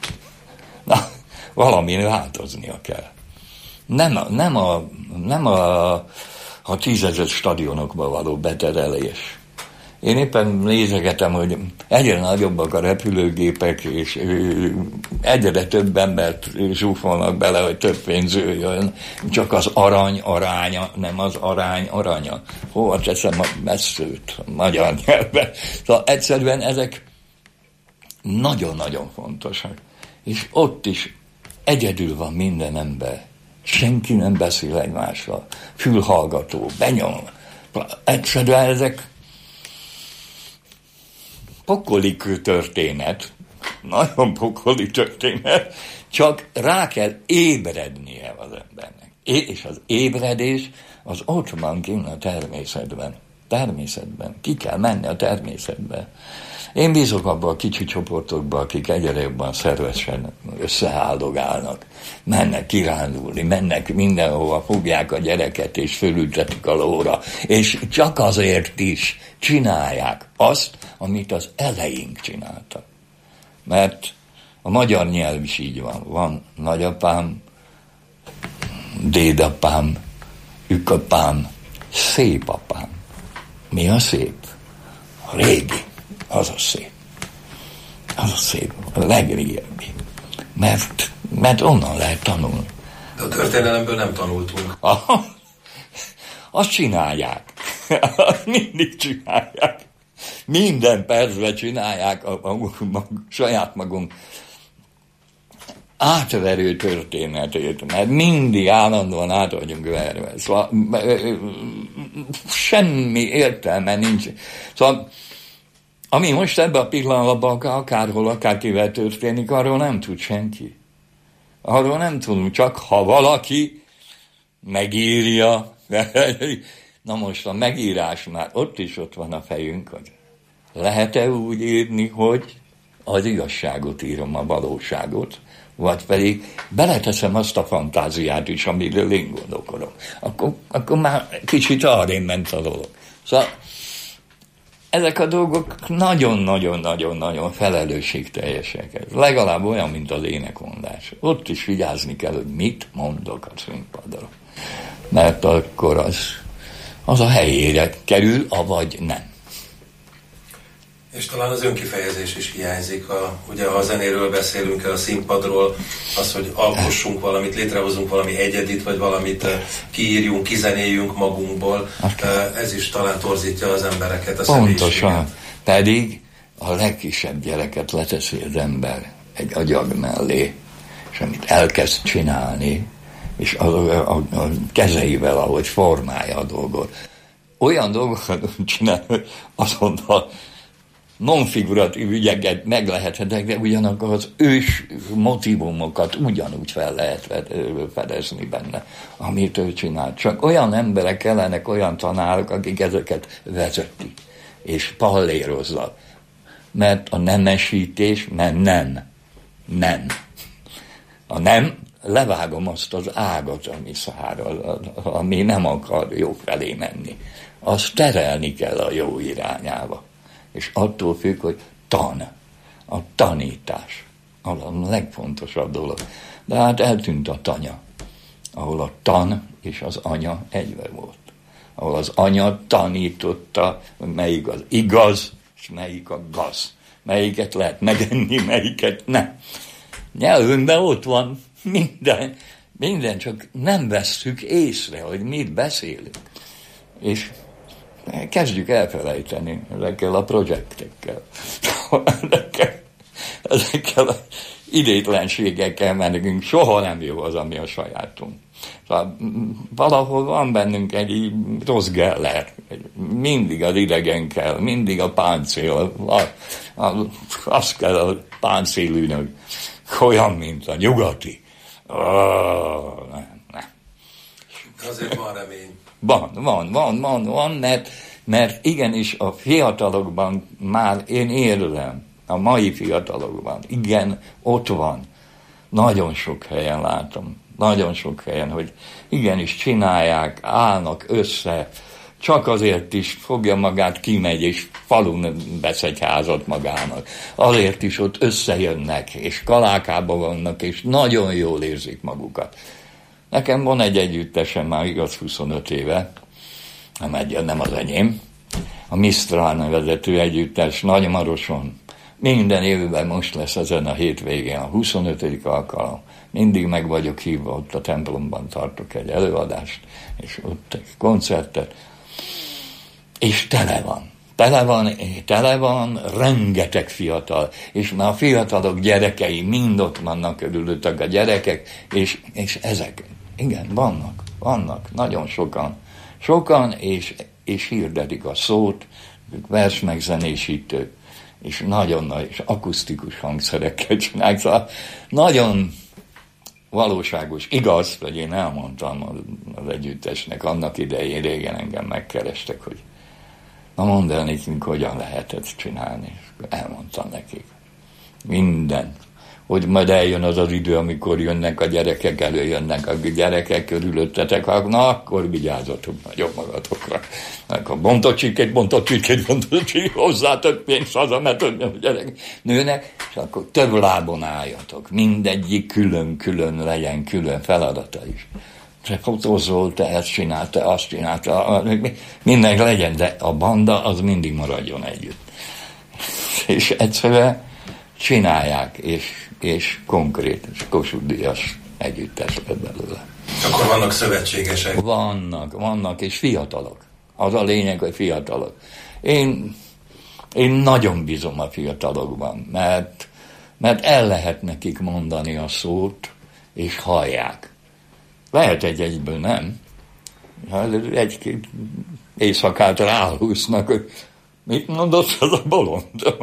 Speaker 5: valami változnia kell. Nem a 10 000 stadionokba való beterelés. Én éppen nézegetem, hogy egyre nagyobbak a repülőgépek, és egyre több embert zsúfolnak bele, hogy több pénz jöjjön. Csak az arany aránya, nem az arány aranya. Hova teszem a messzőt a magyar nyelven? Szóval egyszerűen ezek nagyon-nagyon fontosak. És ott is egyedül van minden ember. Senki nem beszél egymással. Fülhallgató, benyom. Egyszerűen ezek pokoli történet, nagyon pokoli történet, csak rá kell ébrednie az embernek. És az ébredés az ott van kint a természetben. Ki kell menni a természetbe. Én bízok abban a kicsi csoportokban, akik egyre jobban szervesen összeáldogálnak. Mennek kirándulni, mennek mindenhova, fogják a gyereket és fölültetik a lóra. És csak azért is csinálják azt, amit az eleink csináltak. Mert a magyar nyelv is így van. Van nagyapám, dédapám, ükapám, szép apám. Mi a szép? A régi. Az a szép. Az a szép. A legrégebbi. Mert onnan lehet tanulni.
Speaker 6: De a történelemből nem tanultunk.
Speaker 5: Azt csinálják. Mindig csinálják. Minden percben csinálják saját magunk. átverő történetét, mert mindig állandóan át vagyunk verve. Szóval semmi értelme nincs. Szóval ami most ebben a pillanatban akárhol, akárkivel történik, arról nem tud senki. Arról nem tudunk, csak ha valaki megírja. Na most a megírás már ott van a fejünkön. Lehet-e úgy írni, hogy az igazságot írom, a valóságot, vagy pedig beleteszem azt a fantáziát is, amiről én gondolkodom. Akkor már kicsit arrébb ment a dolog. Szóval ezek a dolgok nagyon-nagyon-nagyon-nagyon felelősségteljesek. Ez legalább olyan, mint az énekmondás. Ott is vigyázni kell, hogy mit mondok a színpadra. Mert akkor az a helyére kerül, avagy nem.
Speaker 6: És talán az önkifejezés is hiányzik. Ugye ha a zenéről beszélünk, a színpadról, az, hogy alkossunk valamit, létrehozunk valami egyedit, vagy valamit kiírjunk, kizenéljünk magunkból, ez is talán torzítja az embereket, a személyiséget.
Speaker 5: Pontosan. Pedig a legkisebb gyereket leteszi az ember egy agyag mellé, és amit elkezd csinálni, és a kezeivel, ahogy formálja a dolgot. Olyan dolgokat csinál, hogy azonnal non-figuratív ügyeket meg lehetetek, de ugyanakkor az ős motivumokat ugyanúgy fel lehet fedezni benne, amit ő csinál. Csak olyan emberek kellenek, olyan tanárok, akik ezeket vezetik, és palléroznak. Mert a nemesítés, mert nem. A nem, levágom azt az ágat, ami szárad, ami nem akar jó felé menni. Azt terelni kell a jó irányába. És attól függ, hogy a tanítás, az a legfontosabb dolog. De hát eltűnt a tanya, ahol a tan és az anya egybe volt. Ahol az anya tanította, melyik az igaz, és melyik a gaz. Melyiket lehet megenni, melyiket nem. Nyelvünkben ott van minden, csak nem vesszük észre, hogy mit beszélünk. És kezdjük elfelejteni ezekkel a projektekkel. Ezekkel az idétlenségekkel, mert nekünk soha nem jó az, ami a sajátunk. Szóval valahol van bennünk egy rossz geller. Mindig az idegen kell, mindig a páncél. Az kell a páncélűnök. Olyan, mint a nyugati. Nem.
Speaker 6: Azért van remény.
Speaker 5: Van, mert igenis a fiatalokban már én érzem, a mai fiatalokban, igen, ott van. Nagyon sok helyen látom, nagyon sok helyen, hogy igenis csinálják, állnak össze, csak azért is fogja magát, kimegy, és falun vesz egy házat magának. Azért is ott összejönnek, és kalákában vannak, és nagyon jól érzik magukat. Nekem van egy együttesem, már igaz 25 éve, nem az enyém, a Mistral nevezetű együttes Nagymaroson. Minden évben most lesz ezen a hétvégén a 25. alkalom. Mindig meg vagyok hívva, ott a templomban tartok egy előadást, és ott egy koncertet. És tele van, rengeteg fiatal, és már a fiatalok gyerekei mind ott vannak körülöttek a gyerekek, és ezek, igen, vannak, nagyon sokan, és hirdetik a szót, versmegzenésítők, és nagyon nagy, és akusztikus hangszerekkel csinálják, szóval nagyon valóságos, igaz, hogy én elmondtam az együttesnek, annak idején régen engem megkerestek, hogy na mondd el nekünk, hogyan lehet ezt csinálni. Elmondtam nekik. Minden. Hogy majd eljön az idő, amikor jönnek a gyerekek, előjönnek a gyerekek körülöttetek, na akkor vigyázzatok nagyobb magatokra. Akkor bontocsikét, hozzá több pénzt haza, mert több gyerek nőnek, és akkor több lábon álljatok. Mindegyik külön legyen, külön feladata is. Te fotózol, te ezt csinál, te azt csinálta, mindenki legyen, de a banda az mindig maradjon együtt. És egyszerűen csinálják, és konkrét, és Kossuth Díjas együttes lett belőle.
Speaker 6: Akkor vannak szövetségesek?
Speaker 5: Vannak, és fiatalok. Az a lényeg, hogy fiatalok. Én nagyon bízom a fiatalokban, mert el lehet nekik mondani a szót, és hallják. Lehet egyből nem. Egy-két éjszakát ráhúznak, hogy mit mondott az a bolond?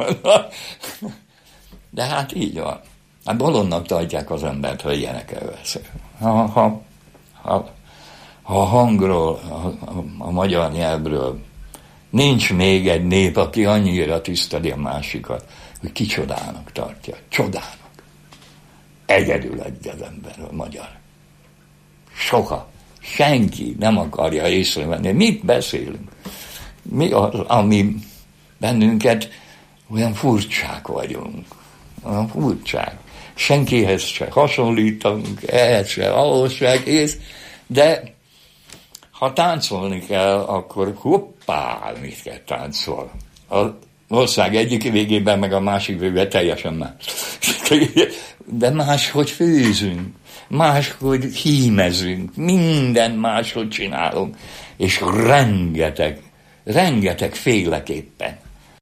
Speaker 5: De hát így van. Hát bolondnak tartják az embert, ha ilyenekkel beszél. Ha a hangról, a magyar nyelvről nincs még egy nép, aki annyira tiszteli a másikat, hogy kicsodának tartja. Csodának. Egyedül egy az ember, a magyar. Soha. Senki nem akarja észrevenni. Mit beszélünk? Mi az, ami bennünket olyan furcsák vagyunk. Olyan furcsák. Senkihez se hasonlítunk, ehhez se, ahhoz se egész, de ha táncolni kell, akkor hoppá, mit kell táncol. Az ország egyik végében, meg a másik végében teljesen más. De máshogy főzünk, máshogy hímezünk, minden máshogy csinálunk, és rengeteg féleképpen.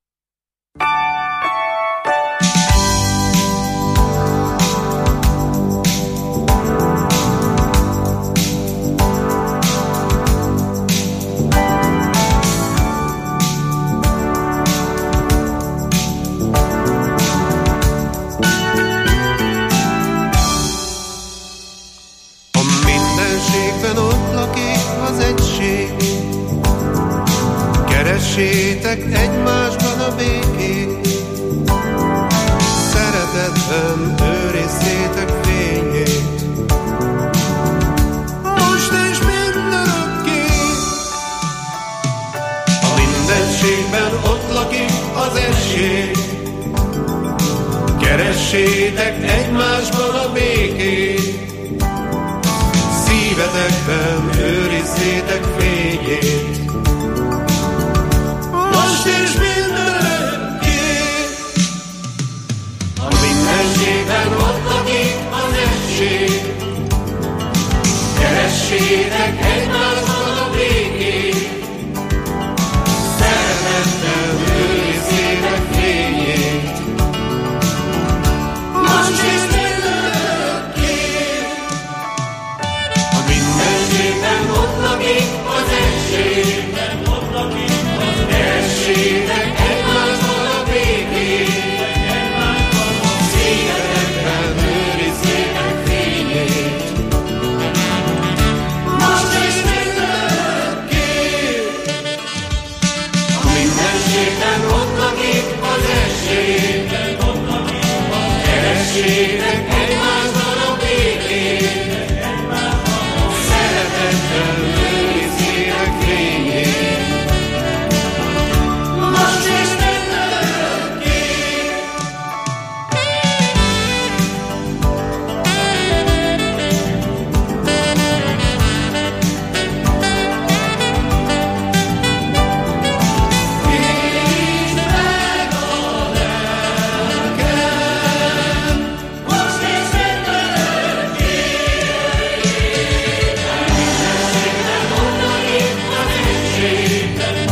Speaker 10: Keressétek egymásban a békét, szeretetben őrizzétek fényét, most és mindörökké. A mindenségben ott lakik az esély, keressétek egymásban a békét, szívetekben őrizzétek fényét, most és mindörökké. A mindenségben ott lakik az esély, keressétek egymásban a békét, szeretettel őrizzétek fényét, most és mindörökké. A mindenségben ott lakik az esély, keressétek egymásban a békét, szívetekben őrizzétek fényét, most és mindörökké. A mindenségben ott lakik az esély, keressétek egymásban a békét, szeretettel őrizzétek fényét, most és mindörökké. Nyisd meg a lelkem, most és mindörökké. Mindenségben ott lakik az egység,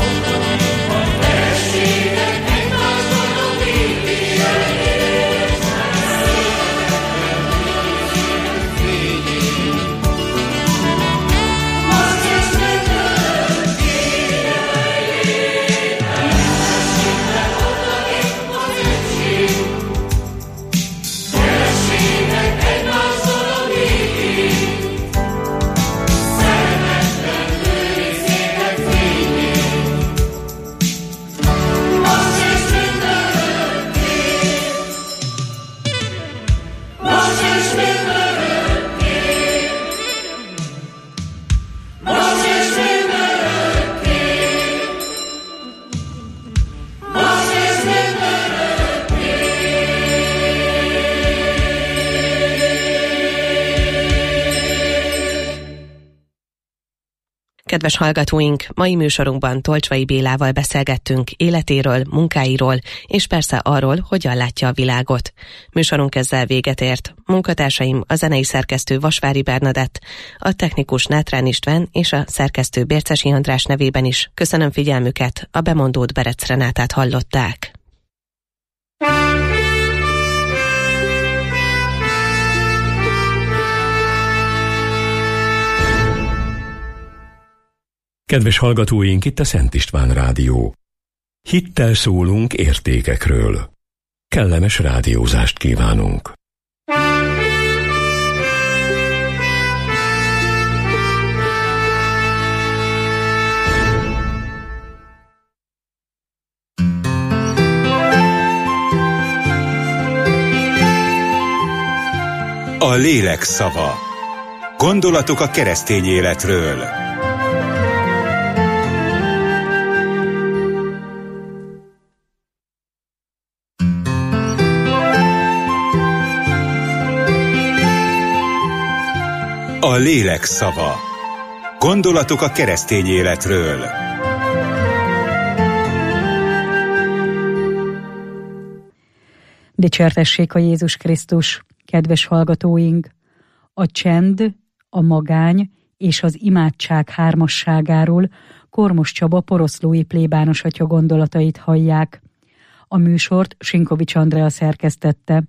Speaker 10: keressétek egymásban a békét, most és mindörökké. Mindenségben ott lakik az egység, keressétek egymásban a békét, szeretetben őrizzétek fényét, most és mindörökké. Most és mindörökké. Most és mindörökké. Most és mindörökké.
Speaker 3: Kedves hallgatóink, mai műsorunkban Tolcsvai Bélával beszélgettünk életéről, munkáiról, és persze arról, hogyan látja a világot. Műsorunk ezzel véget ért. Munkatársaim a zenei szerkesztő Vasvári Bernadett, a technikus Nátrán István és a szerkesztő Bércesi András nevében is köszönöm figyelmüket, a bemondót Berec Renátát hallották.
Speaker 11: Kedves hallgatóink, itt a Szent István Rádió. Hittel szólunk értékekről. Kellemes rádiózást kívánunk.
Speaker 12: A lélek szava. Gondolatok a keresztény életről. A lélek szava. Gondolatok a keresztény életről.
Speaker 13: Dicsértessék a Jézus Krisztus, kedves hallgatóink! A csend, a magány és az imádság hármasságáról Kormos Csaba poroszlói plébános atya gondolatait hallják. A műsort Sinkovics Andrea szerkesztette.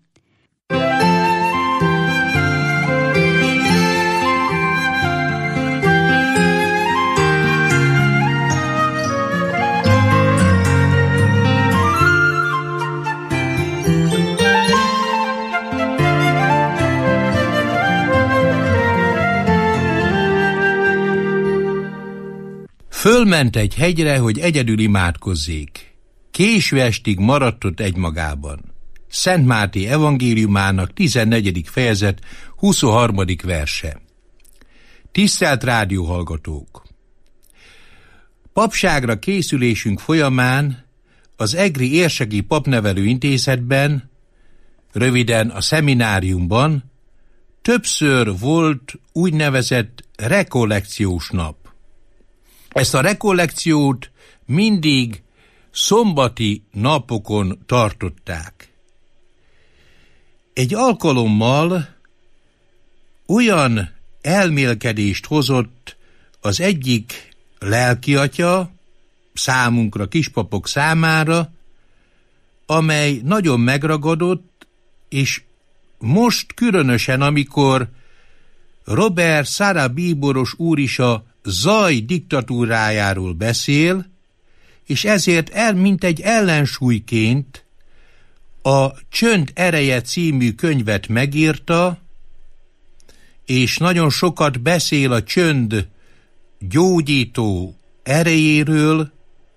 Speaker 14: Fölment egy hegyre, hogy egyedül imádkozzék. Késő estig maradt ott egymagában. Szent Máté evangéliumának 14. fejezet 23. verse. Tisztelt rádióhallgatók! Papságra készülésünk folyamán az egri érseki papnevelő intézetben, röviden a szemináriumban többször volt úgynevezett rekollekciós nap. Ezt a rekollekciót mindig szombati napokon tartották. Egy alkalommal olyan elmélkedést hozott az egyik lelkiatya számunkra, kispapok számára, amely nagyon megragadott, és most különösen, amikor Robert Szara bíboros úr is a zaj diktatúrájáról beszél, és ezért mint egy ellensúlyként a Csönd ereje című könyvet megírta, és nagyon sokat beszél a csönd gyógyító erejéről.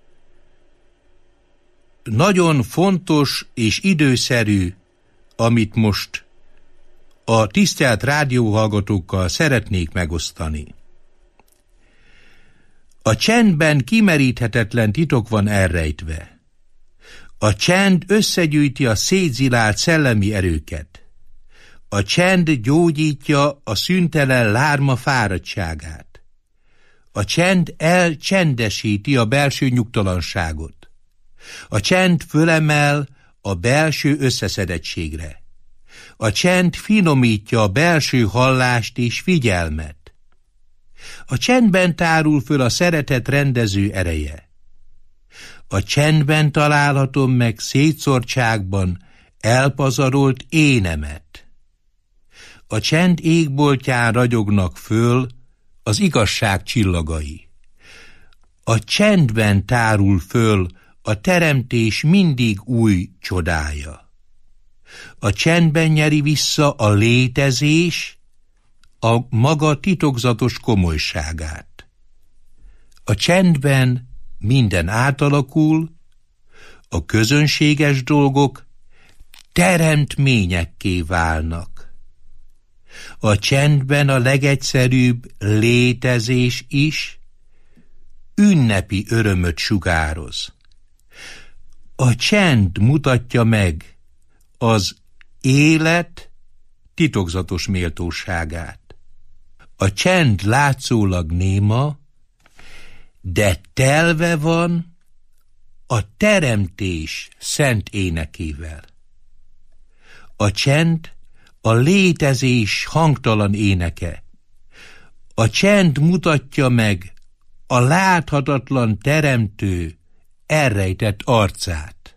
Speaker 14: Nagyon fontos és időszerű, amit most a tisztelt rádióhallgatókkal szeretnék megosztani. A csendben kimeríthetetlen titok van elrejtve. A csend összegyűjti a szétzilált szellemi erőket. A csend gyógyítja a szüntelen lárma fáradtságát. A csend elcsendesíti a belső nyugtalanságot. A csend fölemel a belső összeszedettségre. A csend finomítja a belső hallást és figyelmet. A csendben tárul föl a szeretet rendező ereje. A csendben találhatom meg szétszórtságban elpazarolt énemet. A csend égboltján ragyognak föl az igazság csillagai. A csendben tárul föl a teremtés mindig új csodája. A csendben nyeri vissza a létezés a maga titokzatos komolyságát. A csendben minden átalakul, a közönséges dolgok teremtményekké válnak. A csendben a legegyszerűbb létezés is ünnepi örömöt sugároz. A csend mutatja meg az élet titokzatos méltóságát. A csend látszólag néma, de telve van a teremtés szent énekével. A csend a létezés hangtalan éneke. A csend mutatja meg a láthatatlan teremtő elrejtett arcát.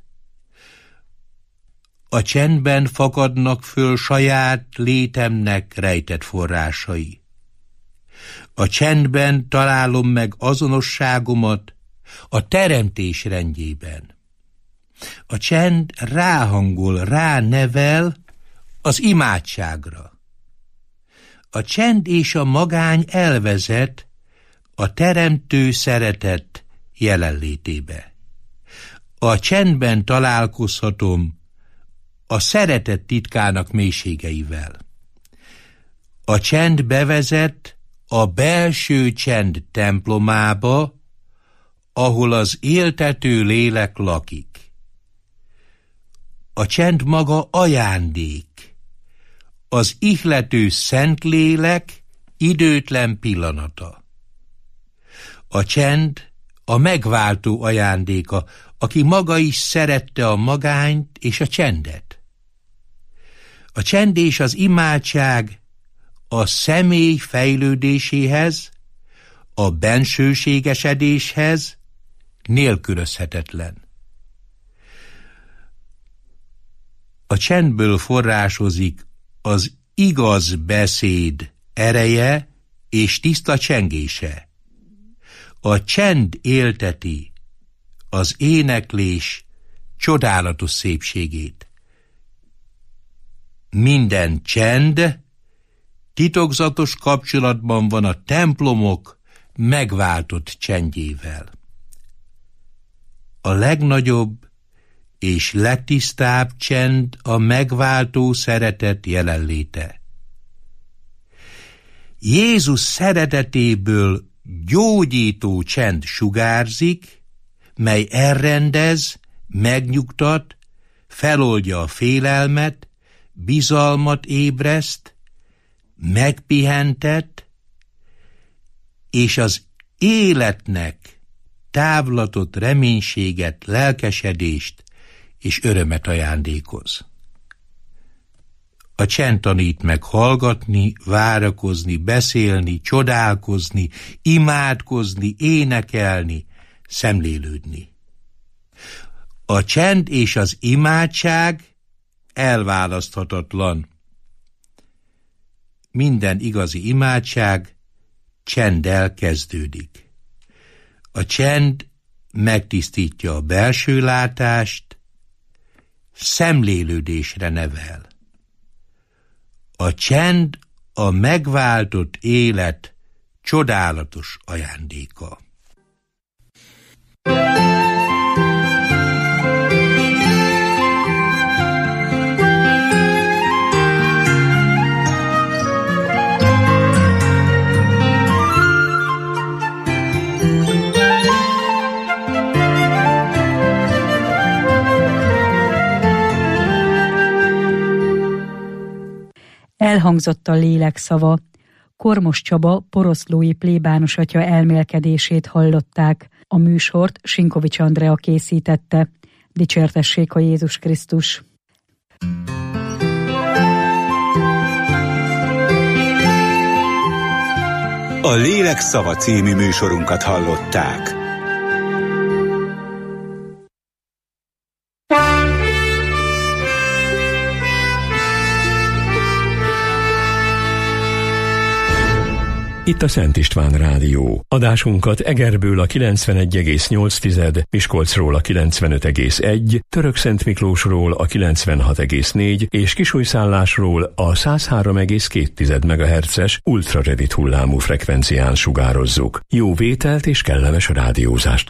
Speaker 14: A csendben fakadnak föl saját létemnek rejtett forrásai. A csendben találom meg azonosságomat a teremtés rendjében. A csend ráhangol, ránevel az imádságra. A csend és a magány elvezet a teremtő szeretet jelenlétébe. A csendben találkozhatom a szeretet titkának mélységeivel. A csend bevezet a belső csend templomába, ahol az éltető lélek lakik. A csend maga ajándék, az ihlető Szentlélek időtlen pillanata. A csend a megváltó ajándéka, aki maga is szerette a magányt és a csendet. A csend és az imádság a személy fejlődéséhez, a bensőségesedéshez nélkülözhetetlen. A csendből forrásozik az igaz beszéd ereje és tiszta csengése. A csend élteti az éneklés csodálatos szépségét. Minden csend titokzatos kapcsolatban van a templomok megváltott csendjével. A legnagyobb és legtisztább csend a megváltó szeretet jelenléte. Jézus szeretetéből gyógyító csend sugárzik, mely elrendez, megnyugtat, feloldja a félelmet, bizalmat ébreszt, megpihentet, és az életnek távlatott reménységet, lelkesedést és örömet ajándékoz. A csend tanít meg hallgatni, várakozni, beszélni, csodálkozni, imádkozni, énekelni, szemlélődni. A csend és az imádság elválaszthatatlan. Minden igazi imádság csenddel kezdődik. A csend megtisztítja a belső látást, szemlélődésre nevel. A csend a megváltott élet csodálatos ajándéka.
Speaker 13: Elhangzott a lélek szava. Kormos Csaba poroszlói plébános atya elmélkedését hallották. A műsort Sinkovics Andrea készítette. Dicsértessék a Jézus Krisztus!
Speaker 12: A Lélek szava című műsorunkat hallották.
Speaker 11: Itt a Szent István Rádió. Adásunkat Egerből a 91,8, Miskolcról a 95,1, Törökszentmiklósról a 96,4 és Kisújszállásról a 103,2 MHz-es ultrarövid hullámú frekvencián sugározzuk. Jó vételt és kellemes rádiózást